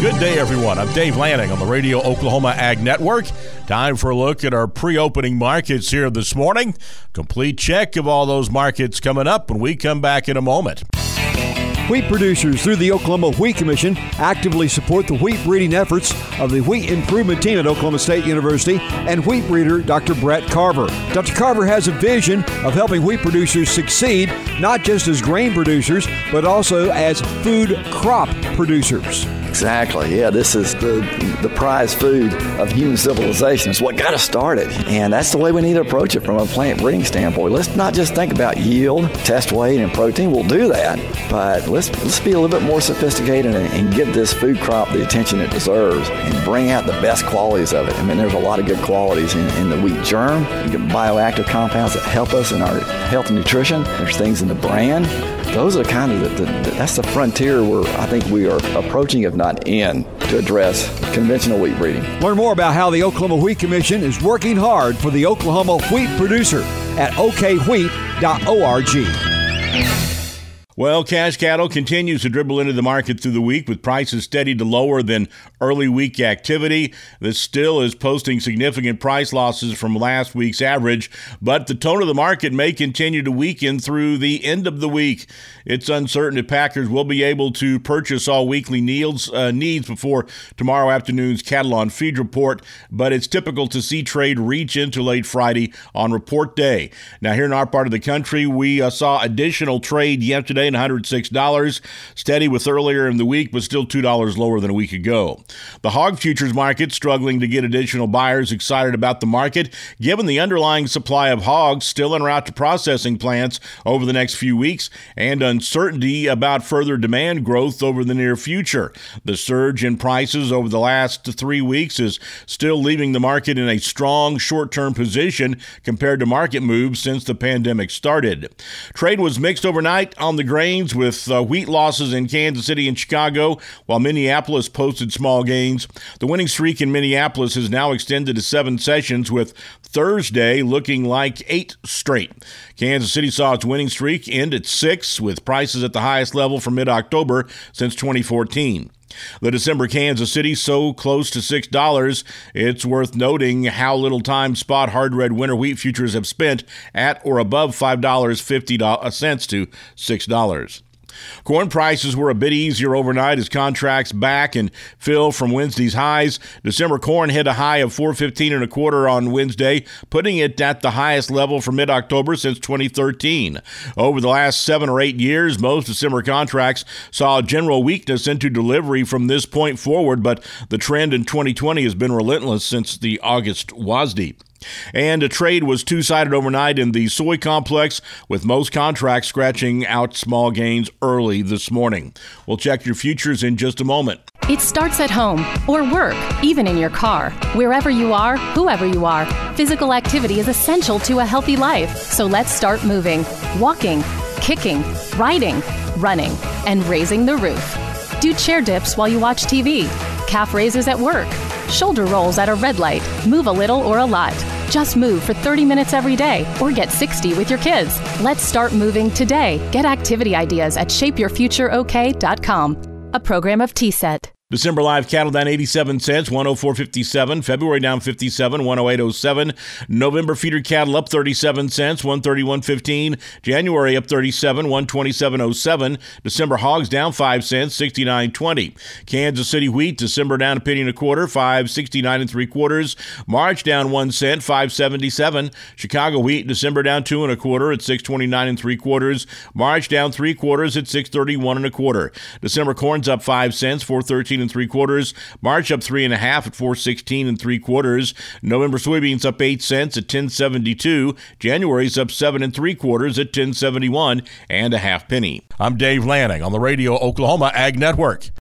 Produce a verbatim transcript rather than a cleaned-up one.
Good day, everyone. I'm Dave Lanning on the Radio Oklahoma Ag Network. Time for a look at our pre-opening markets here this morning. Complete check of all those markets coming up when we come back in a moment. Wheat producers through the Oklahoma Wheat Commission actively support the wheat breeding efforts of the Wheat Improvement Team at Oklahoma State University and wheat breeder Doctor Brett Carver. Doctor Carver has a vision of helping wheat producers succeed, not just as grain producers, but also as food crop producers. Exactly. Yeah, this is the the prized food of human civilization. It's what got us started. And that's the way we need to approach it from a plant breeding standpoint. Let's not just think about yield, test weight, and protein. We'll do that. But let's let's be a little bit more sophisticated and, and give this food crop the attention it deserves and bring out the best qualities of it. I mean, there's a lot of good qualities in, in the wheat germ. You get bioactive compounds that help us in our health and nutrition. There's things in the bran. Those are kind of the, the, the that's the frontier where I think we are approaching, if not in, to address conventional wheat breeding. Learn more about how the Oklahoma Wheat Commission is working hard for the Oklahoma wheat producer at o k wheat dot org. Well, cash cattle continues to dribble into the market through the week with prices steady to lower than early week activity. This still is posting significant price losses from last week's average, but the tone of the market may continue to weaken through the end of the week. It's uncertain if packers will be able to purchase all weekly needs, uh, needs before tomorrow afternoon's cattle on feed report, but it's typical to see trade reach into late Friday on report day. Now, here in our part of the country, we uh, saw additional trade yesterday one hundred six dollars, steady with earlier in the week, but still two dollars lower than a week ago. The hog futures market struggling to get additional buyers excited about the market, given the underlying supply of hogs still en route to processing plants over the next few weeks and uncertainty about further demand growth over the near future. The surge in prices over the last three weeks is still leaving the market in a strong short-term position compared to market moves since the pandemic started. Trade was mixed overnight on the grains with uh, wheat losses in Kansas City and Chicago, while Minneapolis posted small gains. The winning streak in Minneapolis has now extended to seven sessions, with Thursday looking like eight straight. Kansas City saw its winning streak end at six, with prices at the highest level for mid-October since twenty fourteen. The December Kansas City so close to six dollars, it's worth noting how little time spot hard red winter wheat futures have spent at or above five dollars and fifty cents to six dollars. Corn prices were a bit easier overnight as contracts back and fill from Wednesday's highs. December corn hit a high of four fifteen and a quarter on Wednesday, putting it at the highest level for mid-October since twenty thirteen. Over the last seven or eight years, most December contracts saw general weakness into delivery from this point forward, but the trend in twenty twenty has been relentless since the August W A S D. And a trade was two-sided overnight in the soy complex, with most contracts scratching out small gains early this morning. We'll check your futures in just a moment. It starts at home or work, even in your car. Wherever you are, whoever you are, physical activity is essential to a healthy life. So let's start moving, walking, kicking, riding, running, and raising the roof. Do chair dips while you watch T V, calf raises at work, shoulder rolls at a red light. Move a little or a lot. Just move for thirty minutes every day or get sixty with your kids. Let's start moving today. Get activity ideas at shape your future o k dot com. A program of T S E T. December live cattle down eighty-seven cents, one oh four fifty-seven. February down fifty-seven, one oh eight oh seven. November feeder cattle up thirty-seven cents, one thirty-one fifteen. January up thirty-seven, one twenty-seven oh seven. December hogs down five cents, sixty-nine twenty. Kansas City wheat, December down a penny and a quarter, five sixty-nine and three quarters. March down one cent, five seventy-seven. Chicago wheat, December down two and a quarter at six twenty-nine and three quarters. March down three quarters at six thirty-one and a quarter. December corn's up five cents, four thirteen and three quarters. March up three and a half at four sixteen and three quarters. November soybeans up eight cents at ten seventy-two. January's up seven and three quarters at ten seventy-one and a half penny. I'm Dave Lanning on the Radio Oklahoma Ag Network.